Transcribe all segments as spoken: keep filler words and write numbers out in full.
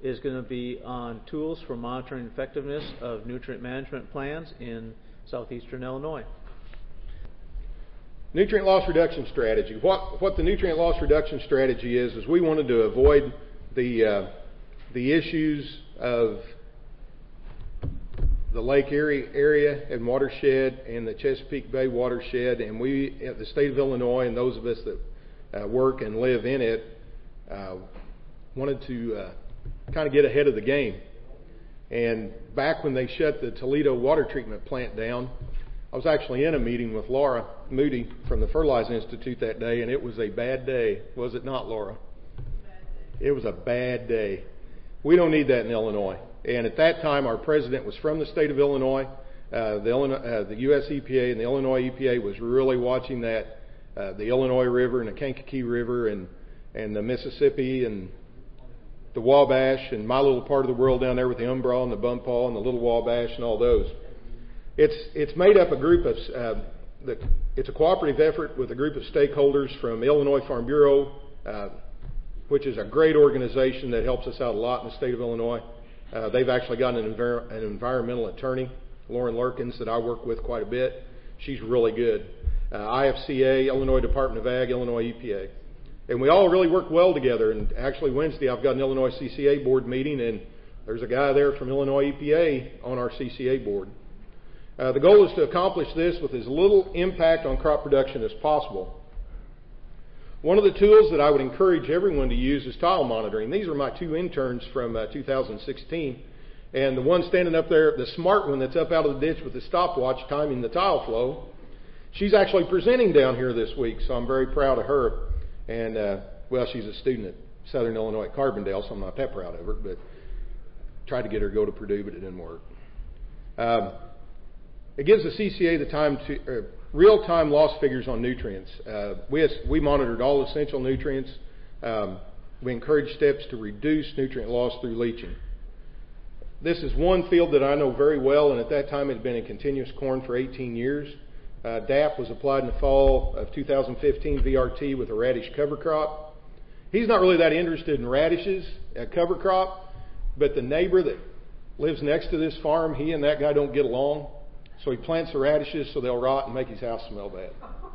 is going to be on tools for monitoring effectiveness of nutrient management plans in southeastern Illinois. Nutrient loss reduction strategy. What what the nutrient loss reduction strategy is is we wanted to avoid the uh, the issues of the Lake Erie area and watershed and the Chesapeake Bay watershed, and we at the state of Illinois and those of us that uh, work and live in it uh, wanted to uh, kind of get ahead of the game. And back when they shut the Toledo water treatment plant down, I was actually in a meeting with Laura Moody from the Fertilizer Institute that day, and it was a bad day. Was it not, Laura? It was a bad day. We don't need that in Illinois. And at that time, our president was from the state of Illinois. Uh, the, Illinois uh, the U S E P A and the Illinois E P A was really watching that, uh, the Illinois River and the Kankakee River and, and the Mississippi and the Wabash and my little part of the world down there with the Umbral and the Bumpaw and the Little Wabash and all those. It's it's made up a group of, uh, the, it's a cooperative effort with a group of stakeholders from Illinois Farm Bureau, uh, which is a great organization that helps us out a lot in the state of Illinois. Uh, they've actually got an, envir- an environmental attorney, Lauren Lurkins, that I work with quite a bit. She's really good. Uh, I F C A, Illinois Department of Ag, Illinois E P A. And we all really work well together. And actually Wednesday I've got an Illinois C C A board meeting, and there's a guy there from Illinois E P A on our C C A board. Uh, the goal is to accomplish this with as little impact on crop production as possible. One of the tools that I would encourage everyone to use is tile monitoring. These are my two interns from uh, two thousand sixteen. And the one standing up there, the smart one that's up out of the ditch with the stopwatch timing the tile flow, she's actually presenting down here this week, so I'm very proud of her. And, uh, well, she's a student at Southern Illinois at Carbondale, so I'm not that proud of her, but tried to get her to go to Purdue, but it didn't work. Um, it gives the C C A the time to... Uh, real-time loss figures on nutrients. Uh, we, we monitored all essential nutrients. Um, we encouraged steps to reduce nutrient loss through leaching. This is one field that I know very well, and at that time it had been in continuous corn for eighteen years. Uh, D A P was applied in the fall of two thousand fifteen, V R T with a radish cover crop. He's not really that interested in radishes, a cover crop, but the neighbor that lives next to this farm, he and that guy don't get along. So he plants the radishes so they'll rot and make his house smell bad.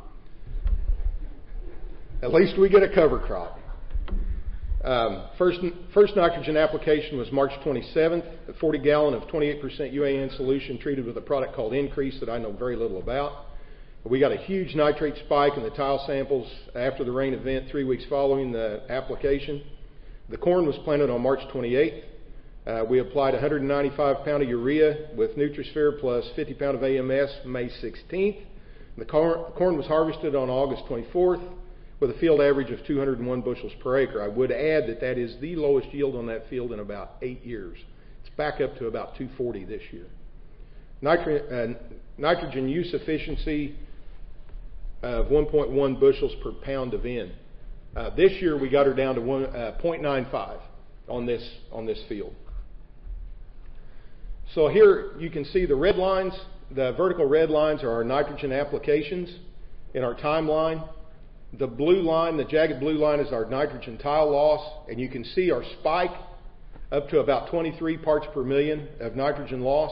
At least we get a cover crop. Um, first, first nitrogen application was March twenty-seventh, a forty gallon of twenty-eight percent U A N solution treated with a product called Increase that I know very little about. We got a huge nitrate spike in the tile samples after the rain event three weeks following the application. The corn was planted on March twenty-eighth. Uh, we applied one hundred ninety-five pound of urea with Nutrisphere plus fifty pound of A M S May sixteenth. The corn, corn was harvested on August twenty-fourth with a field average of two hundred one bushels per acre. I would add that that is the lowest yield on that field in about eight years. It's back up to about two forty this year. Nitri- uh, nitrogen use efficiency of one point one bushels per pound of N. Uh, this year we got her down to one, uh, zero point nine five on this on this field. So here you can see the red lines. The vertical red lines are our nitrogen applications in our timeline. The blue line, the jagged blue line, is our nitrogen tile loss. And you can see our spike up to about twenty-three parts per million of nitrogen loss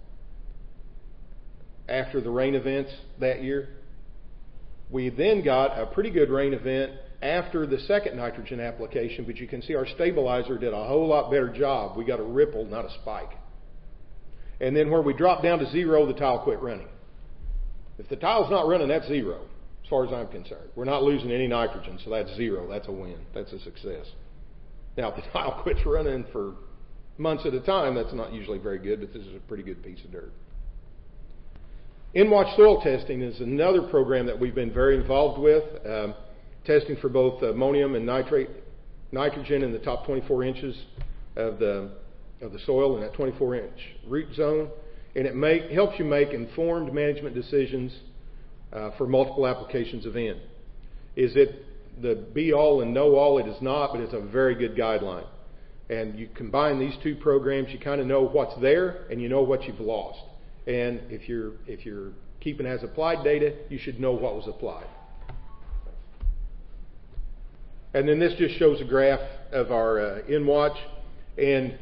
after the rain events that year. We then got a pretty good rain event after the second nitrogen application, but you can see our stabilizer did a whole lot better job. We got a ripple, not a spike. And then where we dropped down to zero, the tile quit running. If the tile's not running, that's zero, as far as I'm concerned. We're not losing any nitrogen, so that's zero. That's a win. That's a success. Now, if the tile quits running for months at a time, that's not usually very good, but this is a pretty good piece of dirt. InWatch soil testing is another program that we've been very involved with, um, testing for both ammonium and nitrate, nitrogen in the top twenty-four inches of the of the soil in that twenty-four inch root zone, and it make, helps you make informed management decisions uh, for multiple applications of N. Is it the be-all and know-all? It is not, but it's a very good guideline. And you combine these two programs, you kind of know what's there and you know what you've lost. And if you're if you're keeping as applied data, you should know what was applied. And then this just shows a graph of our uh, InWatch. And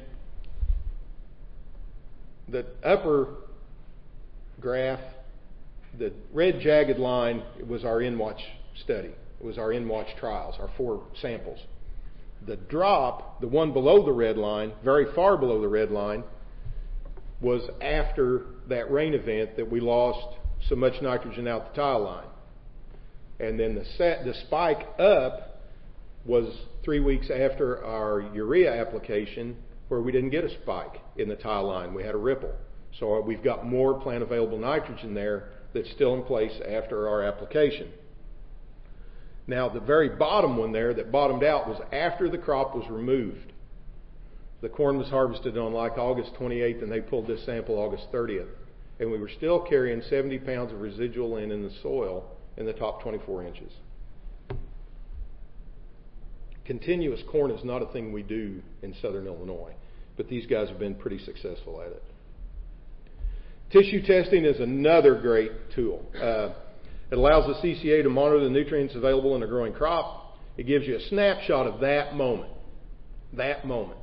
the upper graph, the red jagged line, was our InWatch study. It was our InWatch trials, our four samples. The drop, the one below the red line, very far below the red line, was after that rain event that we lost so much nitrogen out the tile line. And then the set, the spike up was three weeks after our urea application, where we didn't get a spike in the tile line. We had a ripple. So we've got more plant available nitrogen there that's still in place after our application. Now, the very bottom one there that bottomed out was after the crop was removed. The corn was harvested on like August twenty-eighth, and they pulled this sample August thirtieth. And we were still carrying seventy pounds of residual N in the soil in the top twenty-four inches. Continuous corn is not a thing we do in southern Illinois, but these guys have been pretty successful at it. Tissue testing is another great tool. Uh, It allows the C C A to monitor the nutrients available in a growing crop. It gives you a snapshot of that moment. That moment.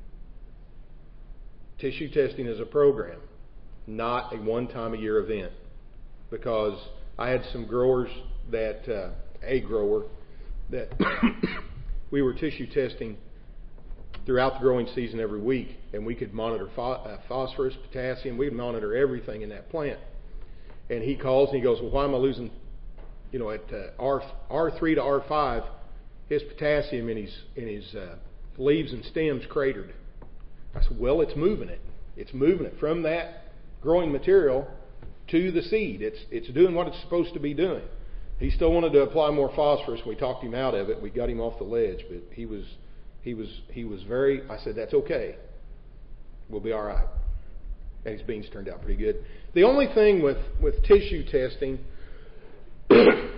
Tissue testing is a program, not a one-time-a-year event. Because I had some growers that, uh, a grower, that we were tissue testing throughout the growing season every week. And we could monitor pho- uh, phosphorus, potassium. We'd monitor everything in that plant. And he calls and he goes, well, why am I losing, you know, at uh, R, R3 to R five, his potassium in his, in his uh, leaves and stems cratered. I said, well, it's moving it. It's moving it from that growing material to the seed. It's, it's doing what it's supposed to be doing. He still wanted to apply more phosphorus. We talked him out of it. We got him off the ledge, but he was, he was, he was very, I said, that's okay. We'll be all right. And his beans turned out pretty good. The only thing with, with tissue testing, it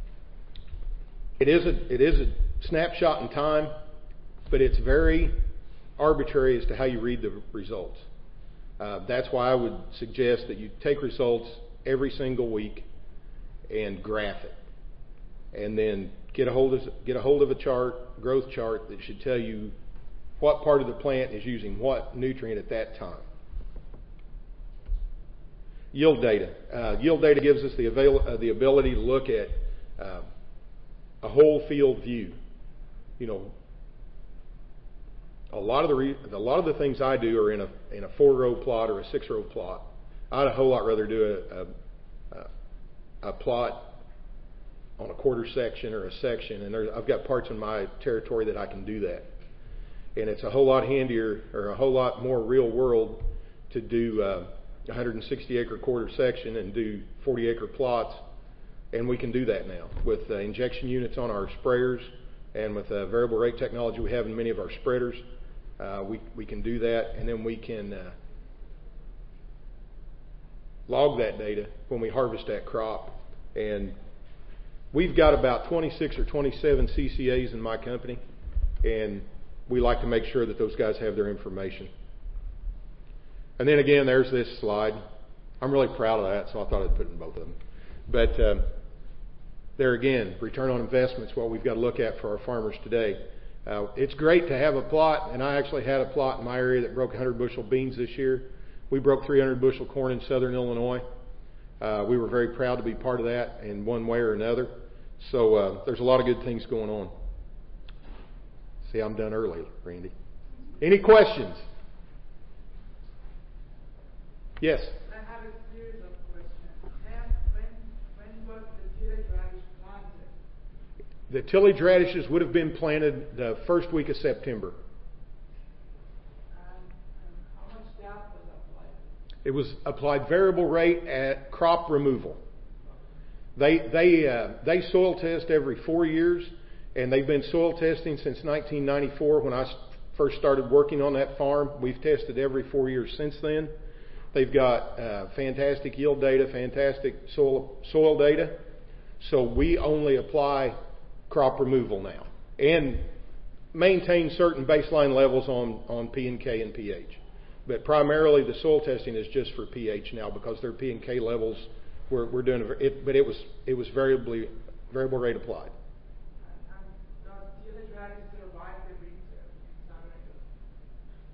is a it is a snapshot in time, but it's very arbitrary as to how you read the results. Uh, that's why I would suggest that you take results every single week and graph it, and then get a hold of get a hold of a chart, growth chart that should tell you what part of the plant is using what nutrient at that time. Yield data. Uh, yield data gives us the, avail- uh, the ability to look at uh, a whole field view. You know, a lot of the re- a lot of the things I do are in a in a four row plot or a six row plot. I'd a whole lot rather do a a, a plot on a quarter section or a section, and there, I've got parts in my territory that I can do that, and it's a whole lot handier or a whole lot more real world to do. Uh, one hundred sixty acre quarter section and do forty acre plots, and we can do that now with uh, injection units on our sprayers and with uh, variable rate technology we have in many of our spreaders. Uh, we we can do that, and then we can uh, log that data when we harvest that crop. And we've got about twenty-six or twenty-seven C C As in my company, and we like to make sure that those guys have their information. And then again, there's this slide. I'm really proud of that, so I thought I'd put it in both of them. But um, there again, return on investment is what we've got to look at for our farmers today. Uh, it's great to have a plot, and I actually had a plot in my area that broke one hundred bushel beans this year. We broke three hundred bushel corn in southern Illinois. Uh, we were very proud to be part of that in one way or another. So uh, there's a lot of good things going on. See, I'm done early, Randy. Any questions? Yes? I have a series of questions. And when, when was the tillage radish planted? The tillage radishes would have been planted the first week of September. And, and how much DAP was applied? It was applied variable rate at crop removal. They they uh, they soil test every four years, and they've been soil testing since nineteen ninety-four when I first started working on that farm. We've tested every four years since then. They've got uh, fantastic yield data, fantastic soil soil data. So we only apply crop removal now and maintain certain baseline levels on, on P and K and pH. But primarily the soil testing is just for pH now because their P and K levels we're, we're doing it, but it was it was variably variable rate applied. And, and does tillage radish survive the winter in Southern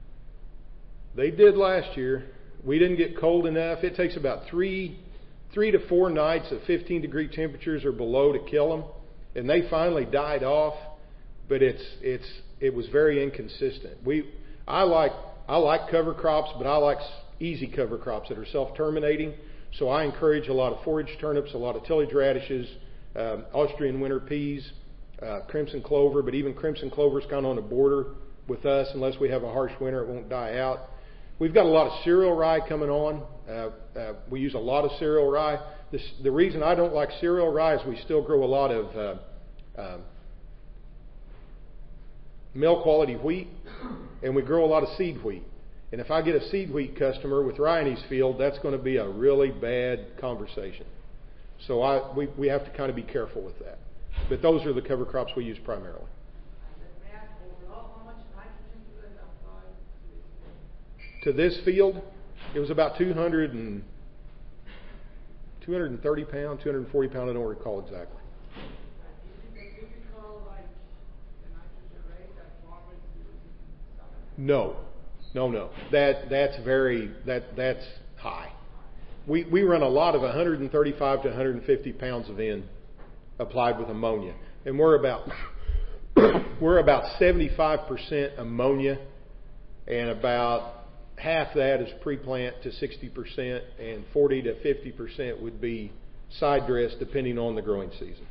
They did last year. We didn't get cold enough. It takes about three, three to four nights of fifteen degree temperatures or below to kill them, and they finally died off. But it's it's it was very inconsistent. We I like I like cover crops, but I like easy cover crops that are self-terminating. So I encourage a lot of forage turnips, a lot of tillage radishes, um, Austrian winter peas, uh, crimson clover. But even crimson clover is kind of on the border with us. Unless we have a harsh winter, it won't die out. We've got a lot of cereal rye coming on. Uh, uh, we use a lot of cereal rye. This, the reason I don't like cereal rye is we still grow a lot of uh, uh, mill quality wheat, and we grow a lot of seed wheat. And if I get a seed wheat customer with rye in his field, that's going to be a really bad conversation. So I, we, we have to kind of be careful with that. But those are the cover crops we use primarily. To this field, it was about two hundred and two hundred thirty pounds, two hundred forty pounds. I don't recall exactly. No, no, no. That that's very that that's high. We we run a lot of one hundred thirty-five to one hundred fifty pounds of N applied with ammonia, and we're about we're about seventy-five percent ammonia, and about half that is pre-plant to sixty percent, and forty to fifty percent would be side dress, depending on the growing season.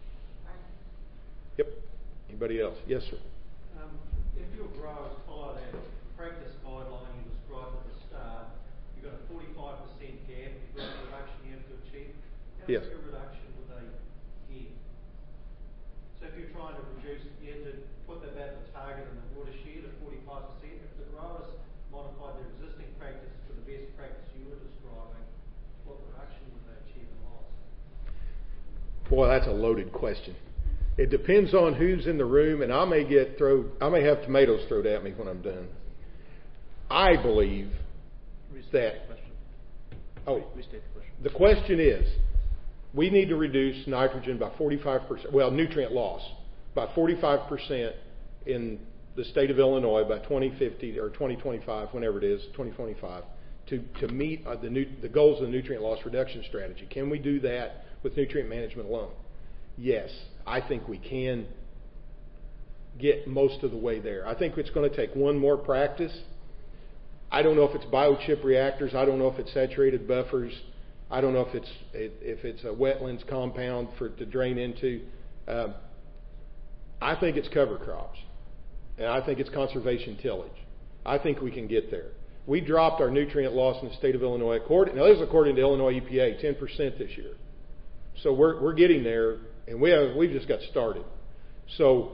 Yep. Anybody else? Yes, sir. Um, if your growers follow that practice guideline you described at the start, you've got a forty-five percent gap, you've got a reduction you have to achieve. How Yes. much of a reduction would they get? So if you're trying to reduce, you have to put that back to target in the watershed at forty-five percent. If the growers modified their existing practices to the best practice you were describing, what reduction would they achieve in loss? Boy, that's a loaded question. It depends on who's in the room, and I may get thrown. I may have tomatoes thrown at me when I'm done. I believe that. Oh, the question is, we need to reduce nitrogen by forty-five percent. Well, nutrient loss by forty-five percent in the state of Illinois by twenty fifty or twenty twenty-five, whenever it is, twenty twenty-five, to to meet uh, the new, the goals of the nutrient loss reduction strategy. Can we do that with nutrient management alone? Yes, I think we can get most of the way there. I think it's going to take one more practice. I don't know if it's biochip reactors. I don't know if it's saturated buffers. I don't know if it's if it's a wetlands compound for to drain into. Um, I think it's cover crops, and I think it's conservation tillage. I think we can get there. We dropped our nutrient loss in the state of Illinois. According, now this is according to Illinois E P A, ten percent this year. So we're we're getting there, and we have we've just got started. So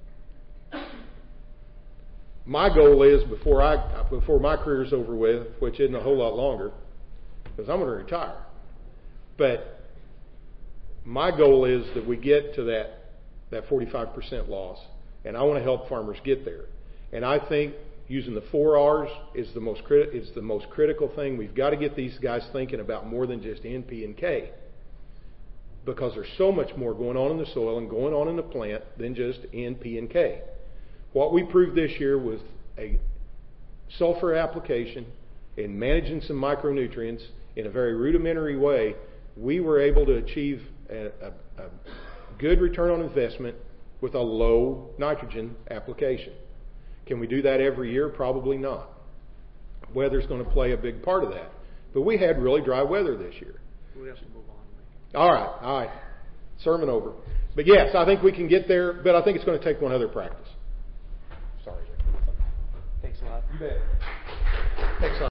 my goal is before I before my career is over with, which isn't a whole lot longer, because I'm going to retire. But my goal is that we get to that that forty-five percent loss, and I want to help farmers get there. And I think using the four R's is the most criti- is the most critical thing. We've got to get these guys thinking about more than just N, P, and K, because there's so much more going on in the soil and going on in the plant than just N, P, and K. What we proved this year was a sulfur application and managing some micronutrients in a very rudimentary way. We were able to achieve a, a, a good return on investment with a low nitrogen application. Can we do that every year? Probably not. Weather's going to play a big part of that. But we had really dry weather this year. We have to move on. All right, all right. Sermon over. But yes, I think we can get there, but I think it's going to take one other practice. Sorry. Thanks a lot. You bet. Thanks a lot.